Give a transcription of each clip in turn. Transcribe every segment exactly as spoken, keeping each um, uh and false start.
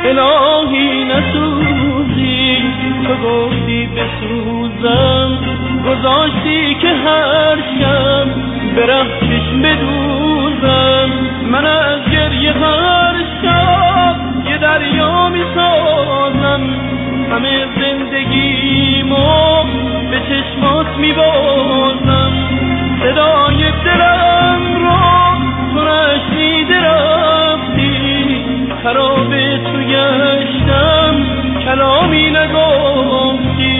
الهی نسوزی، تو گفتی بسوزم، گذاشتی که هر شب برم چشم بدوزم. من از گریه هر شب یه دریا میسازم، همه زندگیمو به چشمات میبازم. صدای دلم رو تو نشنیده رفتی، خراب تو گشتم کلامی نگفتی.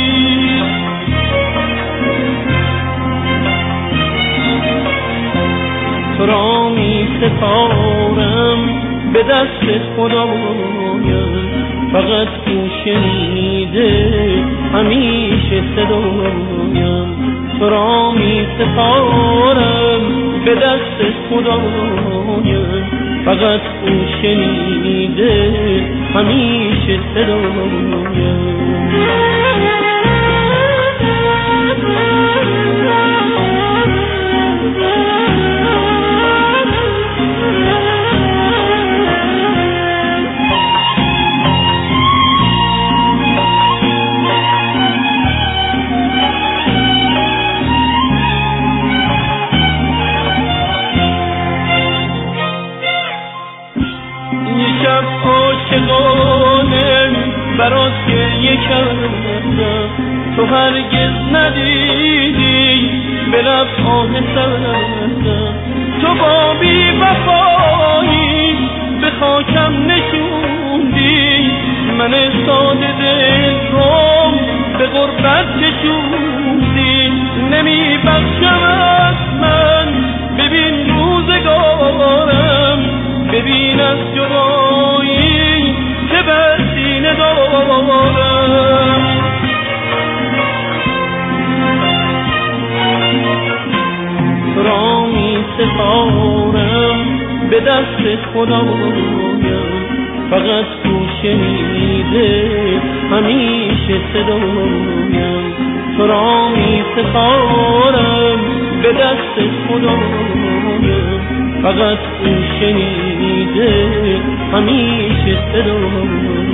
تو را می سپارم به دست خدایم، فقط تو شنیده همیشه صدایم. تو را می سپارم به دست خدایم، فقط تو شنیده همیشه صدایم. عاشقانه برات گریه کردم، تو هرگز ندیدی به لب آه سردم. تو با بی وفایی به خاکم نشوندی، من ساده دل رو به غربت کشوندی. نمی بخشمت من، ببین روزگارم، ببین از جدایی که بر سینه دارم. تو را می سپارم به دست خدایم، فقط تو شنیده همیشه صدایم. تو را می سپارم به دست خدایم، فقط تو شنیده همیشه صدایم.